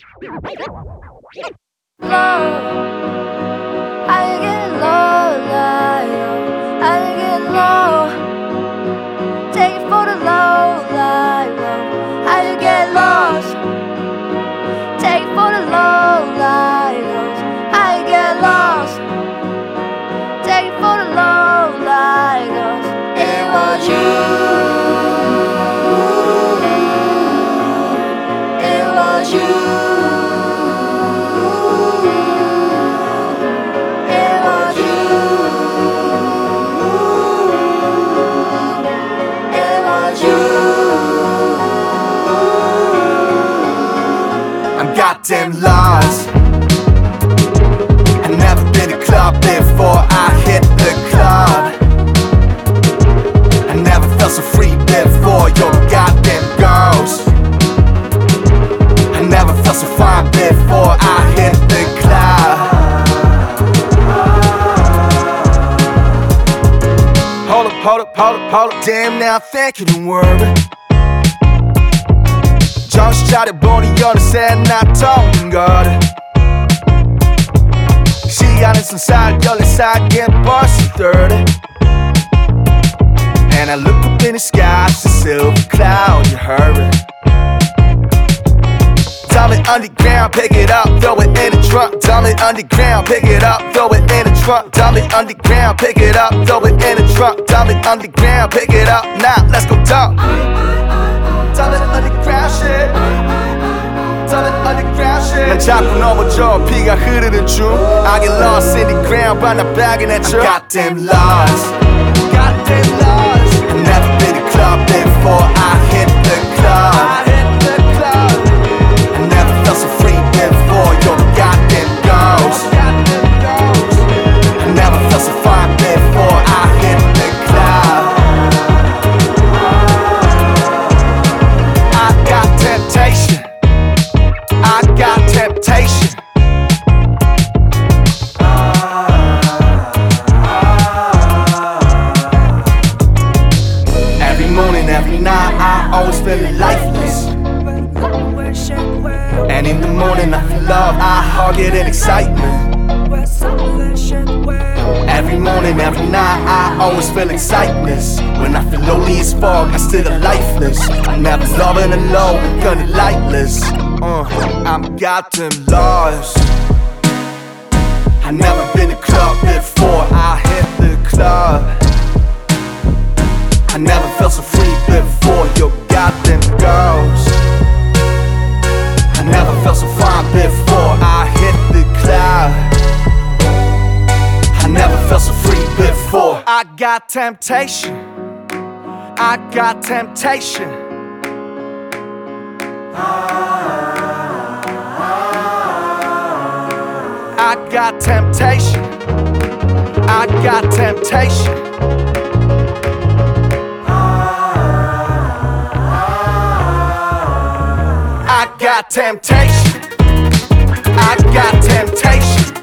I get low, I get low. Take it for the low, I get lost. Take it for the low, I get lost. Take it for the low, it was you. It was you. I'm goddamn lost. I've never been to a club before I hit the club. I never felt so free before your goddamn ghost. I never felt so fine before I hit the club. Hold up, damn now thank you, don't worry. 정신차려 보니 어느새 나 통인 거래. 시간은 순살 14살 get 벌써 30. And I look up in the sky, it's a silver cloud, you heard it. Dump it underground, pick it up, throw it in the trunk. Dump it underground, pick it up, throw it in the trunk. Dump it underground, pick it up, throw it in the trunk. Dump it underground, pick it up, now let's go dump. Dump it underground shit. Dump it underground shit. 난 자꾸 넘어져 피가 흐르는 중. I get lost in the ground, but not bagging at you. I'm goddamn lost. Goddamn lost. I've never been to a club before I hit the club. I hit the club. I never felt so free before your goddamn ghost. I never felt so fine before I hit the club. I got temptation. I got temptation. Every morning, every night, I always feel lifeless. And in the morning, I feel love, I hug it in excitement. Every morning, every night, I always feel excitement. When I feel lonely as fuck, I still lifeless. I'm never loving alone, gonna lightless. I'm goddamn lost. I've never been to a club before I hit the club. I never felt so free before your goddamn ghost. I never felt so fine before I hit the club. I never felt so free before. I got temptation. I got temptation. I got temptation. I got temptation. I got temptation. I got temptation.